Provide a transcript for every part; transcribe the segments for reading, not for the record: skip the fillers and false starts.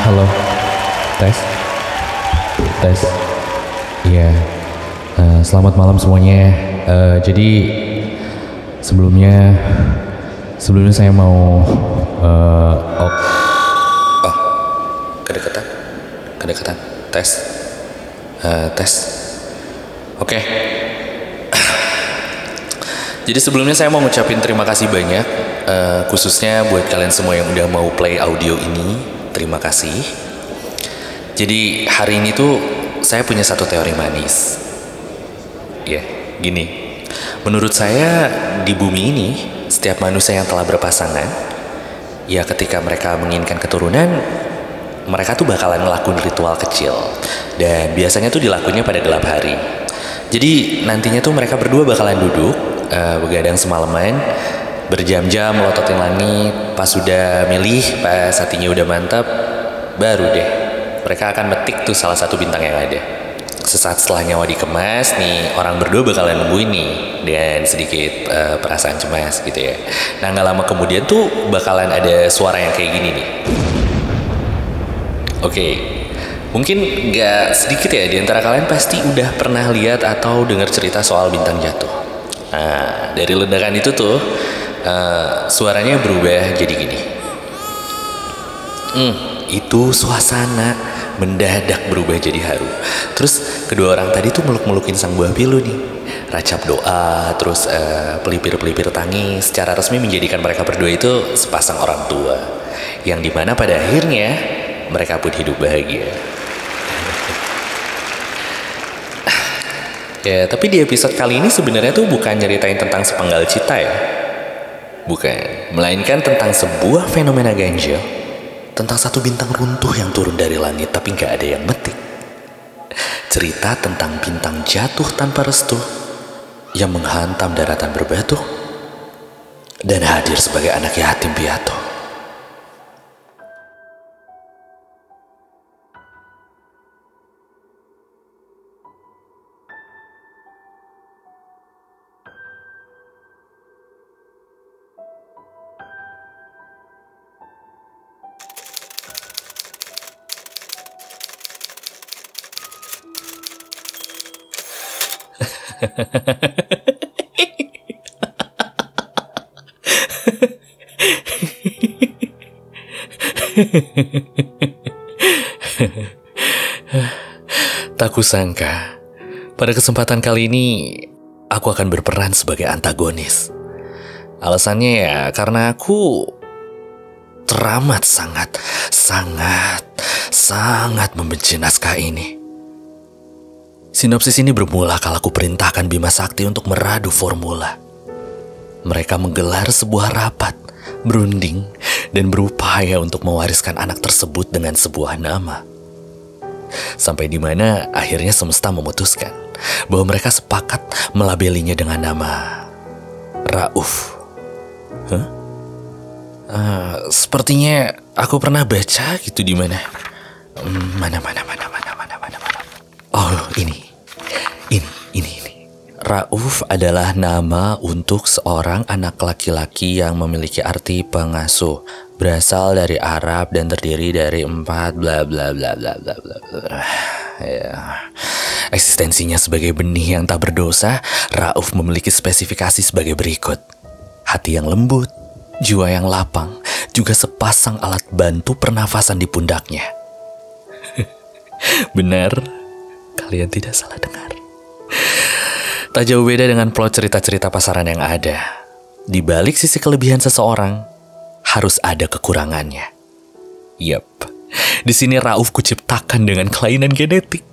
Halo, tes, tes. Iya, selamat malam semuanya. Jadi sebelumnya saya mau kedekatan, tes, tes. Oke. Jadi sebelumnya saya mau ngucapin terima kasih banyak, khususnya buat kalian semua yang udah mau play audio ini. Terima kasih. Jadi hari ini tuh saya punya satu teori manis. Ya, gini. Menurut saya di bumi ini setiap manusia yang telah berpasangan, ya ketika mereka menginginkan keturunan, mereka tuh bakalan ngelakuin ritual kecil. Dan biasanya tuh dilakuinnya pada gelap hari. Jadi nantinya tuh mereka berdua bakalan duduk, begadang semalaman, berjam-jam melototin langit. Pas sudah milih, pas hatinya udah mantap, baru deh mereka akan metik tuh salah satu bintang yang ada. Sesaat setelah nyawa dikemas nih, orang berdua bakalan nungguin nih dan sedikit perasaan cemas gitu ya. Nah gak lama kemudian tuh bakalan ada suara yang kayak gini nih. Oke, mungkin gak sedikit ya di antara kalian pasti udah pernah lihat atau dengar cerita soal bintang jatuh. Nah dari ledakan itu tuh suaranya berubah jadi gini. Itu suasana mendadak berubah jadi haru. Terus kedua orang tadi tuh meluk-melukin sang buah pilu nih, racap doa, terus pelipir-pelipir tangis. Secara resmi menjadikan mereka berdua itu sepasang orang tua, yang dimana pada akhirnya mereka pun hidup bahagia. Ya, tapi di episode kali ini sebenarnya tuh bukan nyeritain tentang sepenggal cinta ya. Bukan, melainkan tentang sebuah fenomena ganjil. Tentang satu bintang runtuh yang turun dari langit tapi gak ada yang metik. Cerita tentang bintang jatuh tanpa restu yang menghantam daratan berbatu dan hadir sebagai anak yatim piatu. Tak kusangka, pada kesempatan kali ini aku akan berperan sebagai antagonis. Alasannya ya karena aku teramat sangat membenci naskah ini. Sinopsis ini bermula kala aku perintahkan Bima Sakti untuk meradu formula. Mereka menggelar sebuah rapat, berunding, dan berupaya untuk mewariskan anak tersebut dengan sebuah nama. Sampai di mana akhirnya semesta memutuskan bahwa mereka sepakat melabelinya dengan nama Rauf. Sepertinya aku pernah baca gitu di mana. Mana. Oh, ini. Rauf adalah nama untuk seorang anak laki-laki yang memiliki arti pengasuh. Berasal dari Arab dan terdiri dari 4 bla bla bla bla bla bla. Ya. Eksistensinya sebagai benih yang tak berdosa, Rauf memiliki spesifikasi sebagai berikut. Hati yang lembut, jiwa yang lapang, juga sepasang alat bantu pernafasan di pundaknya. Benar, kalian tidak salah dengar. Tak jauh beda dengan plot cerita-cerita pasaran yang ada. Di balik sisi kelebihan seseorang, harus ada kekurangannya. Yap, di sini Rauf kuciptakan dengan kelainan genetik.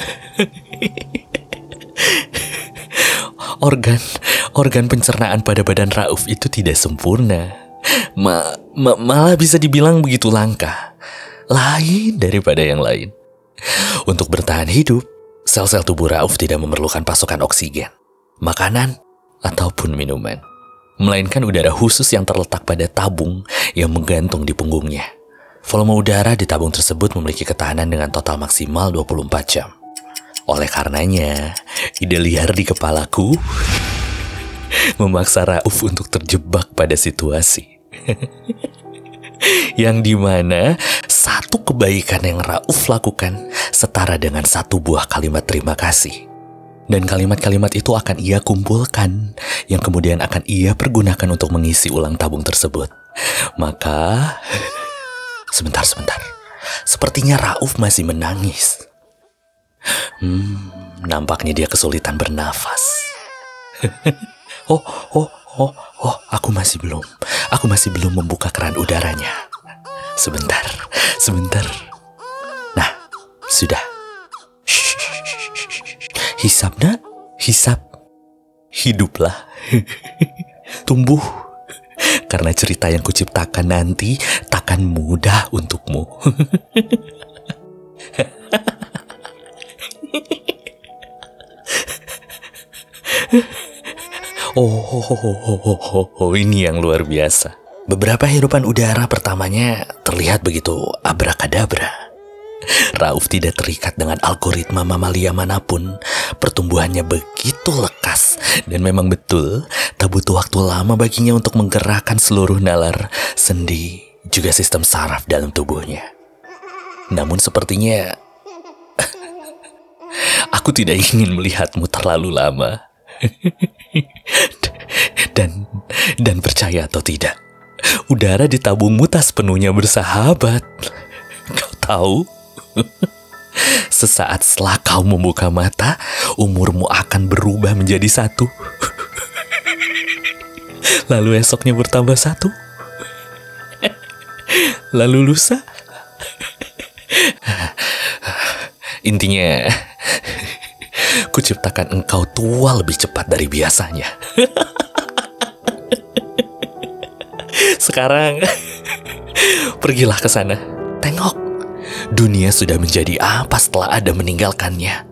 Organ pencernaan pada badan Rauf itu tidak sempurna. Malah bisa dibilang begitu langka. Lain daripada yang lain. Untuk bertahan hidup, sel-sel tubuh Rauf tidak memerlukan pasokan oksigen, makanan, ataupun minuman. Melainkan udara khusus yang terletak pada tabung yang menggantung di punggungnya. Volume udara di tabung tersebut memiliki ketahanan dengan total maksimal 24 jam. Oleh karenanya, ide liar di kepalaku memaksa Rauf untuk terjebak pada situasi yang dimana satu kebaikan yang Rauf lakukan setara dengan satu buah kalimat terima kasih. Dan kalimat-kalimat itu akan ia kumpulkan, yang kemudian akan ia pergunakan untuk mengisi ulang tabung tersebut. Maka, sebentar. Sepertinya Rauf masih menangis. Nampaknya dia kesulitan bernafas. Aku masih belum membuka keran udaranya. Sebentar. Nah, sudah. Hisap, nak. Hisap. Hiduplah. Tumbuh. Karena cerita yang kuciptakan nanti takkan mudah untukmu. Ini yang luar biasa. Beberapa hirupan udara pertamanya terlihat begitu abrakadabra. Rauf tidak terikat dengan algoritma mamalia manapun. Pertumbuhannya begitu lekas. Dan memang betul, tak butuh waktu lama baginya untuk menggerakkan seluruh nalar, sendi, juga sistem saraf dalam tubuhnya. Namun sepertinya aku tidak ingin melihatmu terlalu lama. Dan percaya atau tidak, udara di tabungmu tak sepenuhnya bersahabat. Kau tahu? Sesaat setelah kau membuka mata, umurmu akan berubah menjadi 1. Lalu esoknya bertambah 1. Lalu lusa. Intinya, kuciptakan engkau tua lebih cepat dari biasanya. Sekarang, pergilah ke sana. Tengok, dunia sudah menjadi apa setelah Adam meninggalkannya.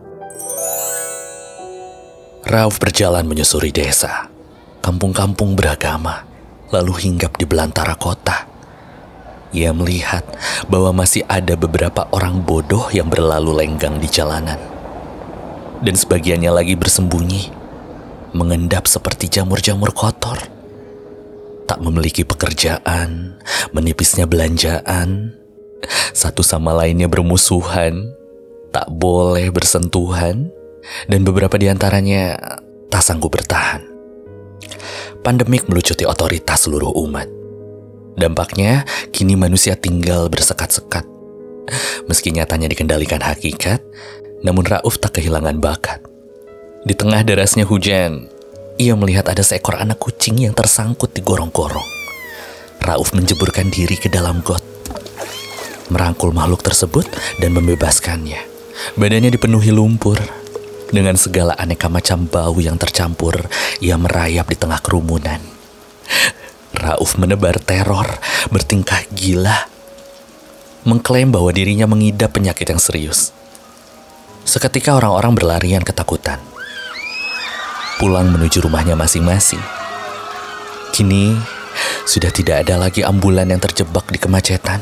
Rauf berjalan menyusuri desa, kampung-kampung beragama, lalu hinggap di belantara kota. Ia melihat bahwa masih ada beberapa orang bodoh yang berlalu lenggang di jalanan. Dan sebagiannya lagi bersembunyi, mengendap seperti jamur-jamur kotor. Tak memiliki pekerjaan, menipisnya belanjaan, satu sama lainnya bermusuhan, tak boleh bersentuhan, dan beberapa di antaranya tak sanggup bertahan. Pandemik melucuti otoritas seluruh umat. Dampaknya, kini manusia tinggal bersekat-sekat. Meski nyatanya dikendalikan hakikat, namun Rauf tak kehilangan bakat. Di tengah derasnya hujan, ia melihat ada seekor anak kucing yang tersangkut di gorong-gorong. Rauf menjeburkan diri ke dalam got, merangkul makhluk tersebut dan membebaskannya. Badannya dipenuhi lumpur. Dengan segala aneka macam bau yang tercampur, ia merayap di tengah kerumunan. Rauf menebar teror, bertingkah gila, mengklaim bahwa dirinya mengidap penyakit yang serius. Seketika orang-orang berlarian ketakutan, pulang menuju rumahnya masing-masing. Kini, sudah tidak ada lagi ambulan yang terjebak di kemacetan.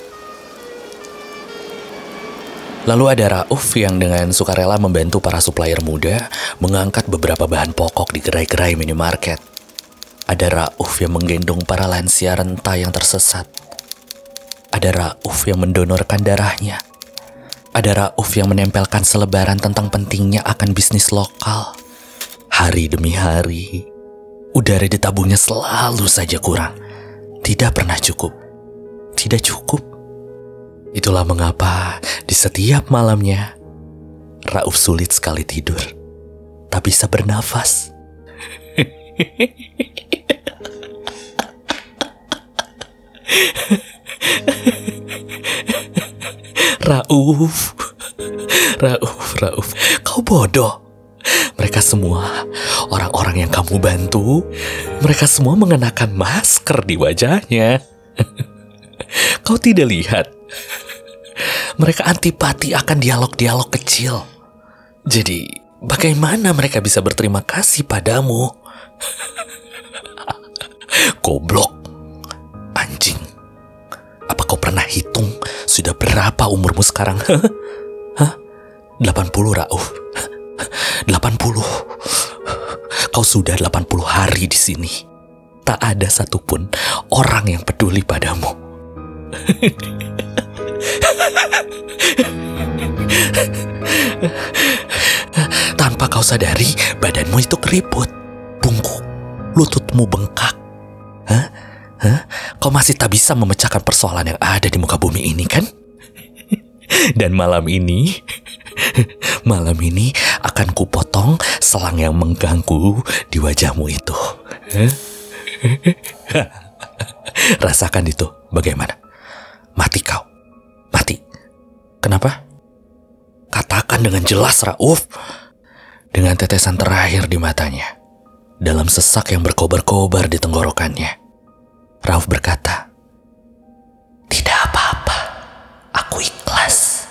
Lalu ada Rauf yang dengan sukarela membantu para supplier muda mengangkat beberapa bahan pokok di gerai-gerai minimarket. Ada Rauf yang menggendong para lansia renta yang tersesat. Ada Rauf yang mendonorkan darahnya. Ada Rauf yang menempelkan selebaran tentang pentingnya akan bisnis lokal. Hari demi hari, udara di tabungnya selalu saja kurang. Tidak pernah cukup. Tidak cukup. Itulah mengapa di setiap malamnya, Rauf sulit sekali tidur. Tak bisa bernafas. Rauf, kau bodoh. Mereka semua orang-orang yang kamu bantu, mereka semua mengenakan masker di wajahnya. Kau tidak lihat? Mereka antipati akan dialog-dialog kecil. Jadi, bagaimana mereka bisa berterima kasih padamu? Goblok. Anjing. Apa kau pernah hitung sudah berapa umurmu sekarang? Hah? 80, Rauf. 80. Kau sudah 80 hari di sini. Tak ada satupun orang yang peduli padamu. Tanpa kau sadari, badanmu itu keriput, bungkuk, lututmu bengkak. Hah? Kau masih tak bisa memecahkan persoalan yang ada di muka bumi ini, kan? Dan malam ini akan kupotong selang yang mengganggu di wajahmu itu. Rasakan itu, bagaimana? Mati kau, mati. Kenapa? Katakan dengan jelas, Rauf. Dengan tetesan terakhir di matanya, dalam sesak yang berkobar-kobar di tenggorokannya, Rauf berkata, "Tidak apa-apa, aku ikhlas."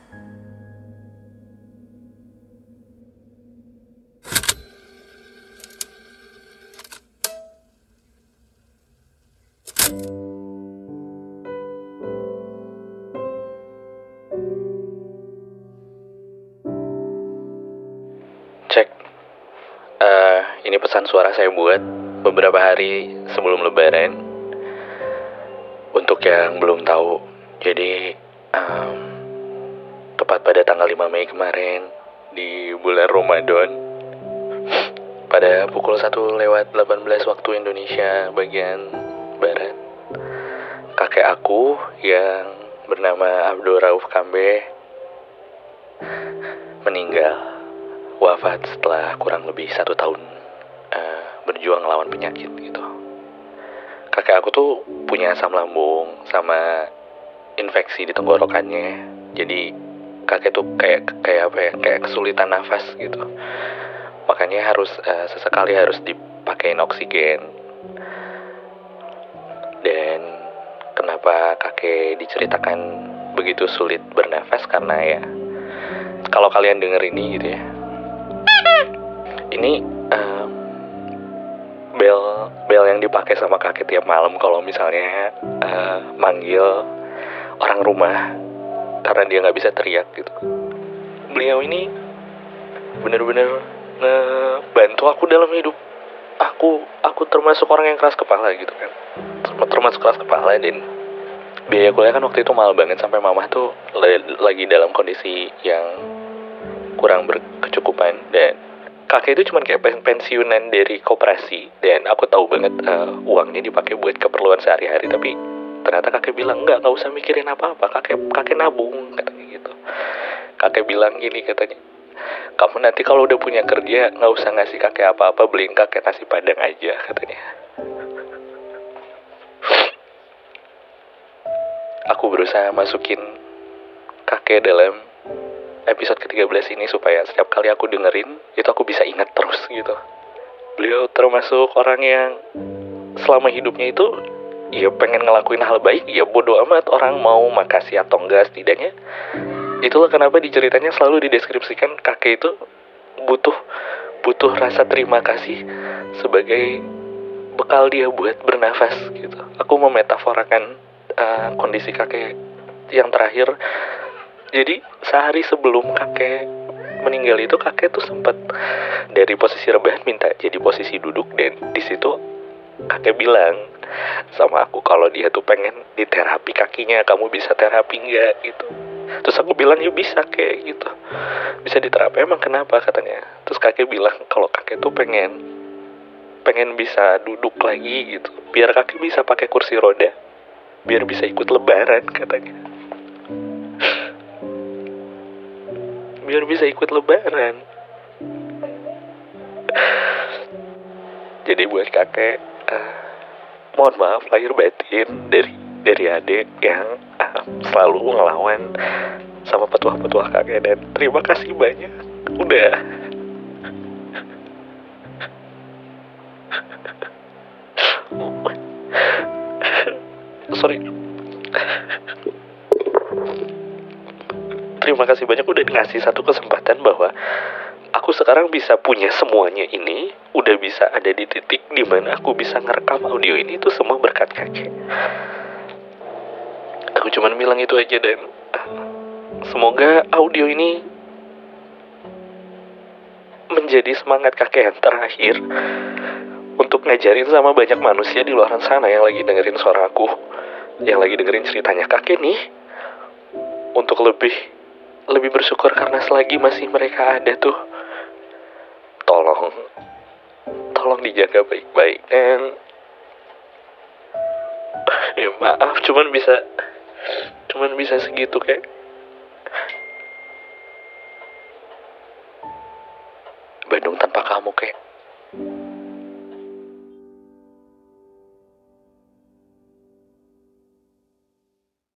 Cek. Ini pesan suara saya buat beberapa hari sebelum Lebaran. Untuk yang belum tahu, jadi tepat pada tanggal 5 Mei kemarin di bulan Ramadan, pada pukul 1:18 waktu Indonesia bagian Barat, kakek aku yang bernama Abdul Rauf Kambe meninggal, wafat setelah kurang lebih 1 tahun berjuang melawan penyakit gitu. Kakek aku tuh punya asam lambung sama infeksi di tenggorokannya. Jadi kakek tuh kayak kesulitan nafas gitu. Makanya harus sesekali harus dipakein oksigen. Dan kenapa kakek diceritakan begitu sulit bernafas, karena ya kalau kalian denger ini gitu ya, ini bel yang dipakai sama kakek tiap malam kalau misalnya manggil orang rumah karena dia nggak bisa teriak gitu. Beliau ini bener-bener ngebantu aku dalam hidup. Aku termasuk orang yang keras kepala gitu kan, termasuk keras kepala, dan biaya kuliah kan waktu itu mahal banget sampai mamah tuh lagi dalam kondisi yang kurang berkecukupan, dan kakek itu cuma kayak pensiunan dari koperasi, dan aku tahu banget uangnya dipakai buat keperluan sehari-hari. Tapi ternyata kakek bilang nggak usah mikirin apa-apa, kakek nabung katanya gitu. Kakek bilang gini katanya, "Kamu nanti kalau udah punya kerja nggak usah ngasih kakek apa-apa, beliin kakek nasi padang aja," katanya. Aku berusaha masukin kakek dalam episode ke-13 ini supaya setiap kali aku dengerin itu aku bisa ingat terus gitu. Beliau termasuk orang yang selama hidupnya itu ya pengen ngelakuin hal baik, ya bodo amat orang mau makasih atau enggak, setidaknya itulah kenapa di ceritanya selalu dideskripsikan kakek itu butuh rasa terima kasih sebagai bekal dia buat bernafas gitu. Aku memetaforakan kondisi kakek yang terakhir. Jadi sehari sebelum kakek meninggal itu, kakek tuh sempat dari posisi rebahan minta jadi posisi duduk, dan di situ kakek bilang sama aku kalau dia tuh pengen diterapi kakinya, "Kamu bisa terapi nggak?" gitu. Terus aku bilang, "Ya bisa kayak gitu, bisa diterapi." "Emang kenapa?" katanya. Terus kakek bilang kalau kakek tuh pengen bisa duduk lagi gitu, biar kakek bisa pakai kursi roda, biar bisa ikut lebaran katanya. Biar bisa ikut lebaran. Jadi buat kakek, mohon maaf lahir batin dari adik yang selalu ngelawan sama petuah-petuah kakek, dan terima kasih banyak udah terima kasih banyak udah ngasih satu kesempatan bahwa aku sekarang bisa punya semuanya ini, udah bisa ada di titik dimana aku bisa ngerekam audio ini, itu semua berkat kakek. Aku cuman bilang itu aja, dan semoga audio ini menjadi semangat kakek yang terakhir untuk ngajarin sama banyak manusia di luar sana yang lagi dengerin suara aku, yang lagi dengerin ceritanya kakek nih, untuk lebih bersyukur karena selagi masih mereka ada tuh, tolong dijaga baik-baik. Dan ya maaf, cuman bisa segitu kayak. Bandung tanpa kamu kayak